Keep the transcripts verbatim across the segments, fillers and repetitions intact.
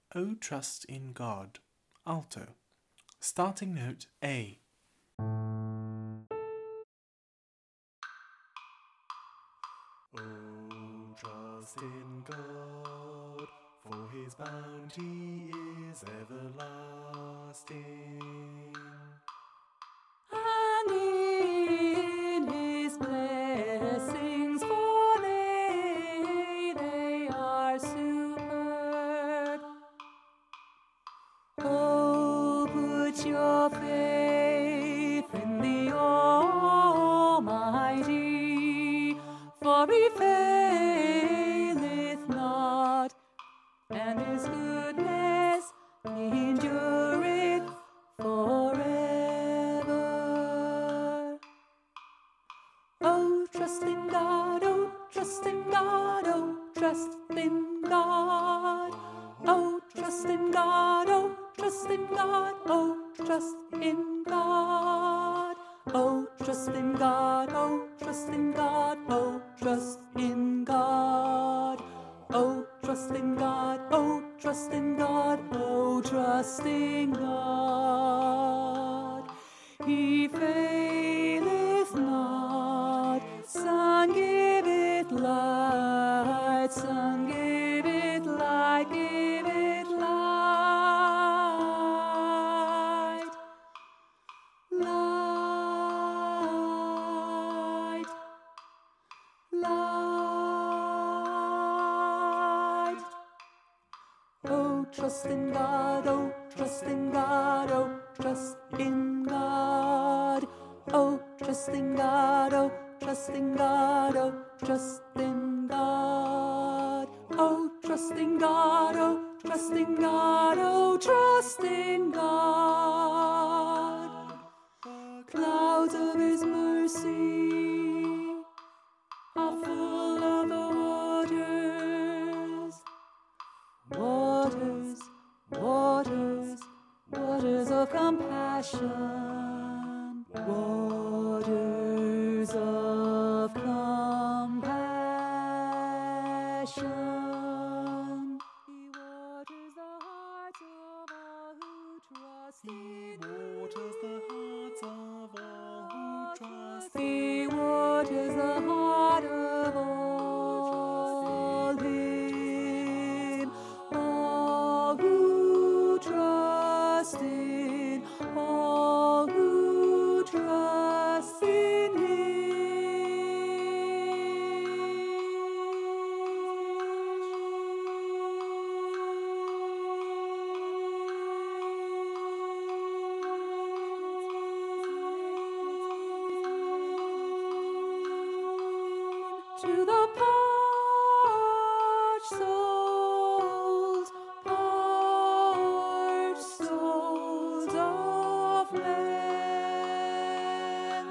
O Trust in God, alto. Starting note A. Oh, trust in God, for his bounty is everlasting. And in his blessings, for they, they are superb. Oh, put your faith in the Almighty, for he faileth not, and his goodness endureth forever. Oh, trust in God, oh, trust in God, oh, trust in God. Oh, trust in God, oh, trust in God, oh, trust in God. Oh, trust in God, oh, trust in God, oh, trust in God. Oh, trust in God, oh, trust in God, oh, trust in God. He faileth not, sun giveth light, sun giveth light, giveth light. Light, light. Oh, trust in God, oh, trust in God, oh, trust in God. Oh, trust in God, oh, trust in God, oh, trust in God. Oh, trust in God, oh, trust in God, oh, trust in God. Clouds of his mercy are full of the waters. Waters, waters, waters of compassion. Waters of compassion. He waters the hearts of all who trust in Waters the hearts of all who trust He waters the heart of all him, all who trust in, all who trust in to the parched souls, parched souls of men.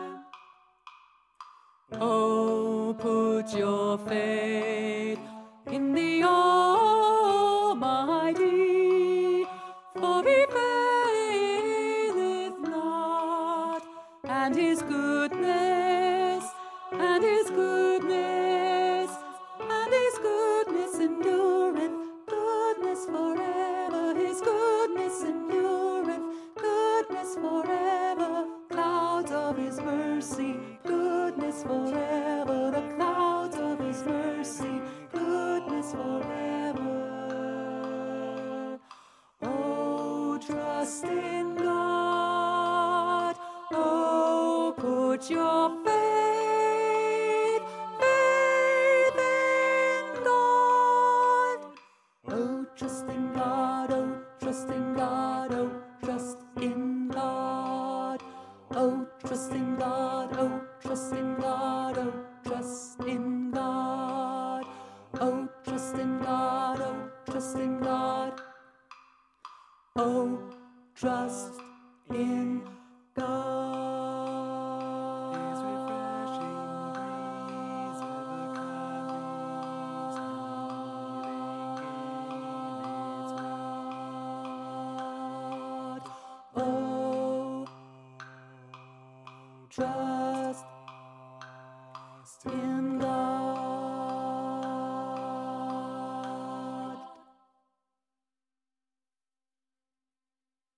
Oh, put your faith in the Almighty, for he faileth not, and his goodness, and his goodness, and his goodness endureth, goodness forever, his goodness endureth, goodness forever, clouds of his mercy, goodness forever, the clouds of his mercy, goodness forever. Oh, trust in God, oh, put your faith, faith in God. Oh, trust in God, oh, trust in God, oh, trust in God. Oh, trust in God, oh, trust in God, oh, trust in God. Oh, trust in God, oh, trust in God. Oh, trust in God. His refreshing breeze ever comes, healing in its word. Oh, trust